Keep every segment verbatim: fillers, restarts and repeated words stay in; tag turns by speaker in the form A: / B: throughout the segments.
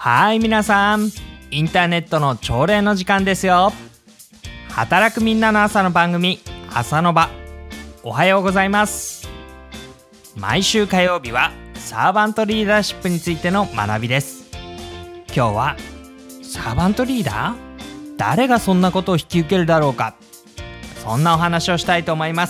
A: はい、皆さん、インターネットの朝礼の時間ですよ。働くみんなの朝の番組、朝の場。おはようございます。毎週火曜日はサーバントリーダーシップについての学びです。今日はサーバントリーダー？誰がそんなことを引き受けるだろうか、そんなお話をしたいと思います。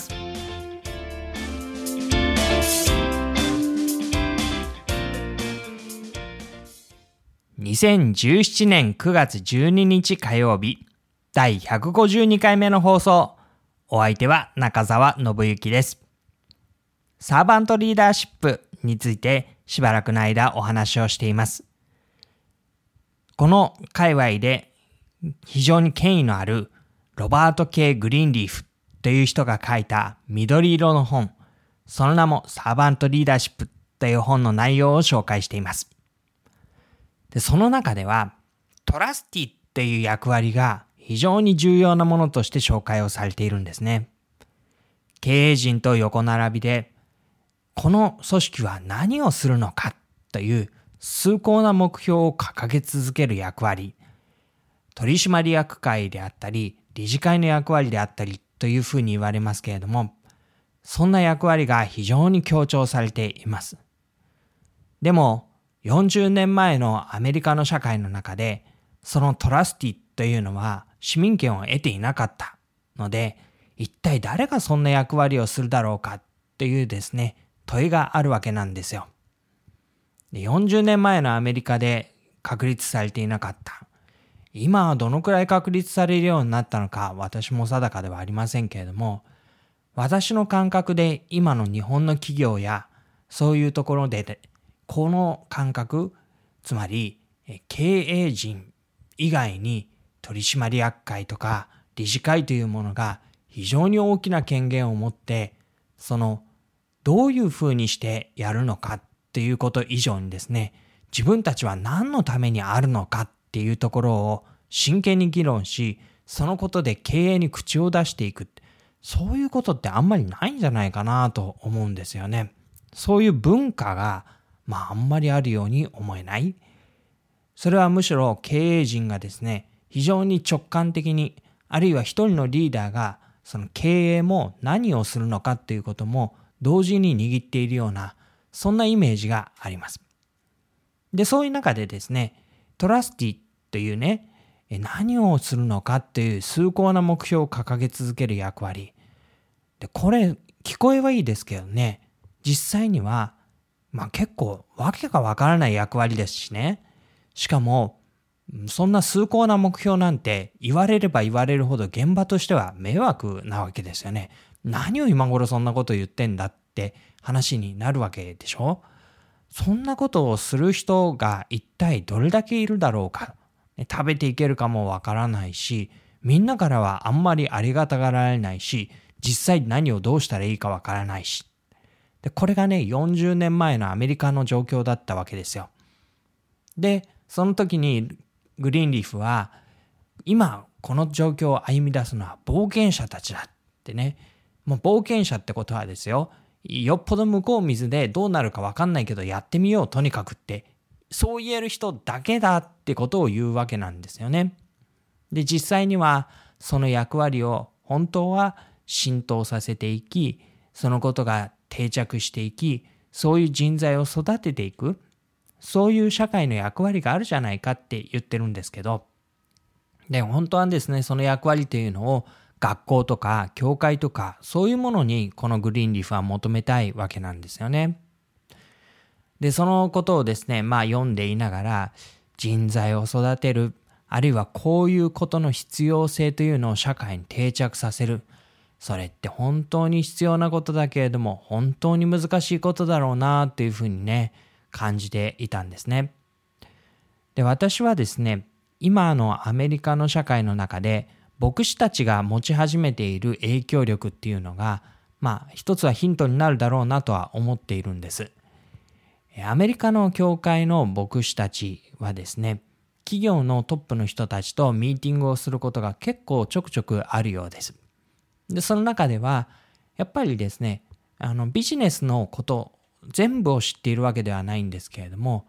A: にせんじゅうななねんくがつじゅうににち火曜日、だいひゃくごじゅうにかいめの放送。お相手は中澤信之です。サーバントリーダーシップについてしばらくの間お話をしています。この界隈で非常に権威のあるロバート・K・グリーンリーフという人が書いた緑色の本、その名もサーバントリーダーシップという本の内容を紹介しています。で、その中ではトラスティっていう役割が非常に重要なものとして紹介をされているんですね。経営陣と横並びでこの組織は何をするのかという崇高な目標を掲げ続ける役割、取締役会であったり理事会の役割であったりというふうに言われますけれども、そんな役割が非常に強調されています。でもよんじゅうねんまえのアメリカの社会の中で、そのトラスティというのは市民権を得ていなかったので、一体誰がそんな役割をするだろうかというですね、問いがあるわけなんですよ。で、よんじゅうねんまえのアメリカで確立されていなかった。今はどのくらい確立されるようになったのか、私も定かではありませんけれども、私の感覚で今の日本の企業やそういうところで、この感覚、つまり経営陣以外に取締役会とか理事会というものが非常に大きな権限を持って、そのどういうふうにしてやるのかっていうこと以上にですね、自分たちは何のためにあるのかっていうところを真剣に議論し、そのことで経営に口を出していく。そういうことってあんまりないんじゃないかなと思うんですよね。そういう文化がまああんまりあるように思えない。それはむしろ経営陣がですね、非常に直感的に、あるいは一人のリーダーがその経営も何をするのかっていうことも同時に握っているような、そんなイメージがあります。で、そういう中でですね、トラスティというね、何をするのかっていう崇高な目標を掲げ続ける役割。で、これ聞こえはいいですけどね、実際にはまあ結構わけがわからない役割ですしね。しかもそんな崇高な目標なんて言われれば言われるほど現場としては迷惑なわけですよね。何を今頃そんなこと言ってんだって話になるわけでしょ。そんなことをする人が一体どれだけいるだろうか。食べていけるかもわからないし、みんなからはあんまりありがたがられないし、実際何をどうしたらいいかわからないし。で、これがね、よんじゅうねんまえのアメリカの状況だったわけですよ。で、その時にグリーンリーフは、今この状況を歩み出すのは冒険者たちだってね。もう冒険者ってことはですよ、よっぽど向こう水でどうなるか分かんないけどやってみようとにかくって、そう言える人だけだってことを言うわけなんですよね。で、実際にはその役割を本当は浸透させていき、そのことが定着していき、そういう人材を育てていく、そういう社会の役割があるじゃないかって言ってるんですけど、で、本当はですね、その役割というのを学校とか教会とかそういうものにこのグリーンリーフは求めたいわけなんですよね。で、そのことをですね、まあ読んでいながら、人材を育てる、あるいはこういうことの必要性というのを社会に定着させる。それって本当に必要なことだけれども、本当に難しいことだろうなっていうふうにね、感じていたんですね。で、私はですね、今のアメリカの社会の中で、牧師たちが持ち始めている影響力っていうのが、まあ一つはヒントになるだろうなとは思っているんです。アメリカの教会の牧師たちはですね、企業のトップの人たちとミーティングをすることが結構ちょくちょくあるようです。で、その中ではやっぱりですね、あのビジネスのこと全部を知っているわけではないんですけれども、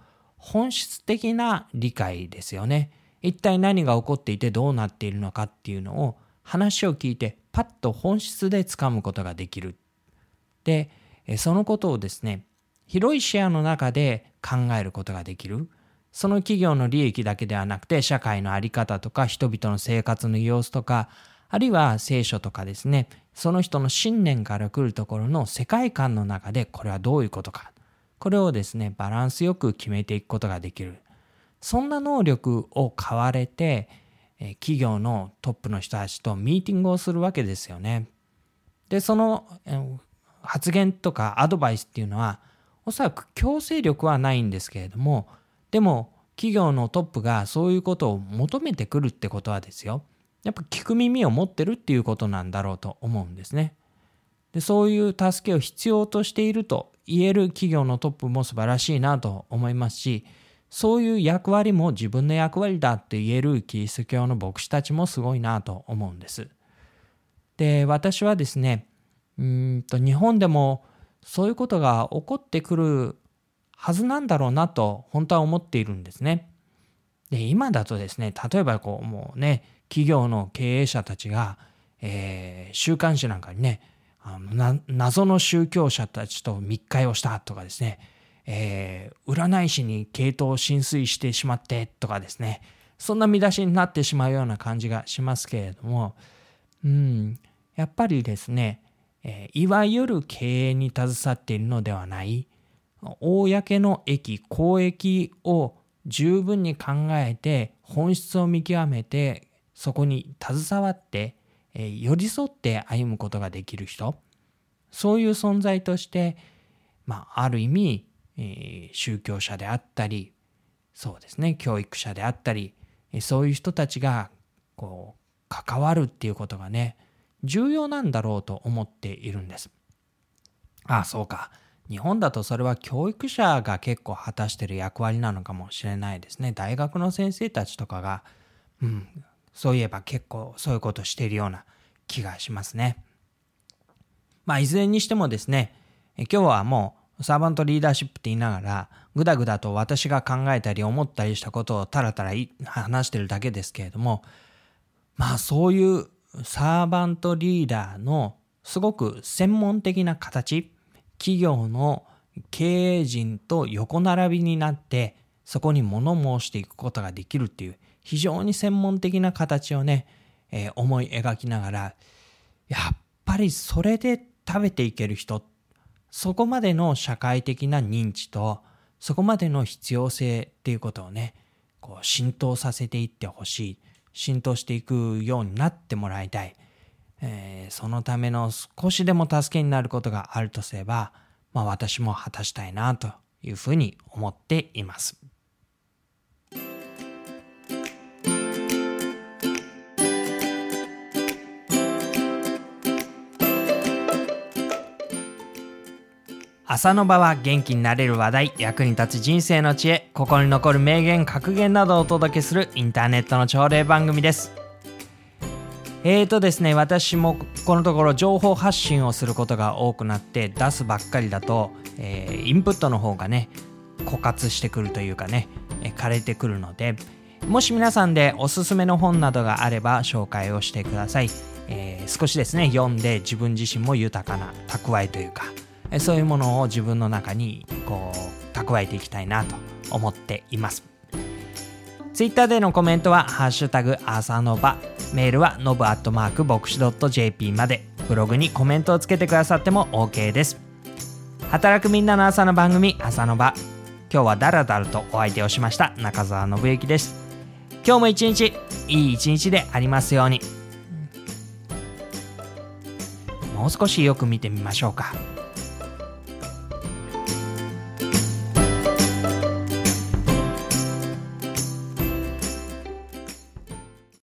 A: 本質的な理解ですよね。一体何が起こっていてどうなっているのかっていうのを話を聞いてパッと本質でつかむことができる。で、そのことをですね、広い視野の中で考えることができる。その企業の利益だけではなくて、社会の在り方とか人々の生活の様子とか、あるいは聖書とかですね、その人の信念から来るところの世界観の中でこれはどういうことか。これをですね、バランスよく決めていくことができる。そんな能力を買われて、企業のトップの人たちとミーティングをするわけですよね。で、その発言とかアドバイスっていうのは、おそらく強制力はないんですけれども、でも企業のトップがそういうことを求めてくるってことはですよ、やっぱ聞く耳を持ってるっていうことなんだろうと思うんですね。で、そういう助けを必要としていると言える企業のトップも素晴らしいなと思いますし、そういう役割も自分の役割だって言えるキリスト教の牧師たちもすごいなと思うんです。で、私はですね、うーんと日本でもそういうことが起こってくるはずなんだろうなと本当は思っているんですね。で、今だとですね、例えばこうもうね、企業の経営者たちが、えー、週刊誌なんかにね、あのな謎の宗教者たちと密会をしたとかですね、えー、占い師に系統浸水してしまってとかですね、そんな見出しになってしまうような感じがしますけれども、うん、やっぱりですね、えー、いわゆる経営に携わっているのではない、公の益、公益を十分に考えて、本質を見極めて、そこに携わって、えー、寄り添って歩むことができる人、そういう存在として、まあ、ある意味、えー、宗教者であったり、そうですね、教育者であったり、そういう人たちがこう関わるっていうことがね、重要なんだろうと思っているんです。ああ、そうか。日本だとそれは教育者が結構果たしている役割なのかもしれないですね。大学の先生たちとかが、うん、そういえば結構そういうことしているような気がしますね。まあ、いずれにしてもですね、今日はもうサーバントリーダーシップって言いながら、ぐだぐだと私が考えたり思ったりしたことをたらたら話してるだけですけれども、まあそういうサーバントリーダーのすごく専門的な形、企業の経営陣と横並びになってそこに物申していくことができるっていう非常に専門的な形をね、えー、思い描きながら、やっぱりそれで食べていける人、そこまでの社会的な認知とそこまでの必要性っていうことをね、こう浸透させていってほしい、浸透していくようになってもらいたい、えー、そのための少しでも助けになることがあるとすれば、まあ私も果たしたいなというふうに思っています。朝の場は元気になれる話題、役に立つ人生の知恵、心に残る名言、格言などをお届けするインターネットの朝礼番組です。えーとですね、私もこのところ情報発信をすることが多くなって、出すばっかりだと、えー、インプットの方がね、枯渇してくるというかね、えー、枯れてくるので、もし皆さんでおすすめの本などがあれば紹介をしてください。えー、少しですね、読んで自分自身も豊かな蓄えというか、そういうものを自分の中にこう蓄えていきたいなと思っています。ツイッターでのコメントはハッシュタグ朝の場、メールはノブアットマークボクシドットジェーピーまで、ブログにコメントをつけてくださっても OK です。働くみんなの朝の番組、朝の場、今日はだらだらとお相手をしました中澤信之です。今日も一日いい一日でありますように。もう少しよく見てみましょうか。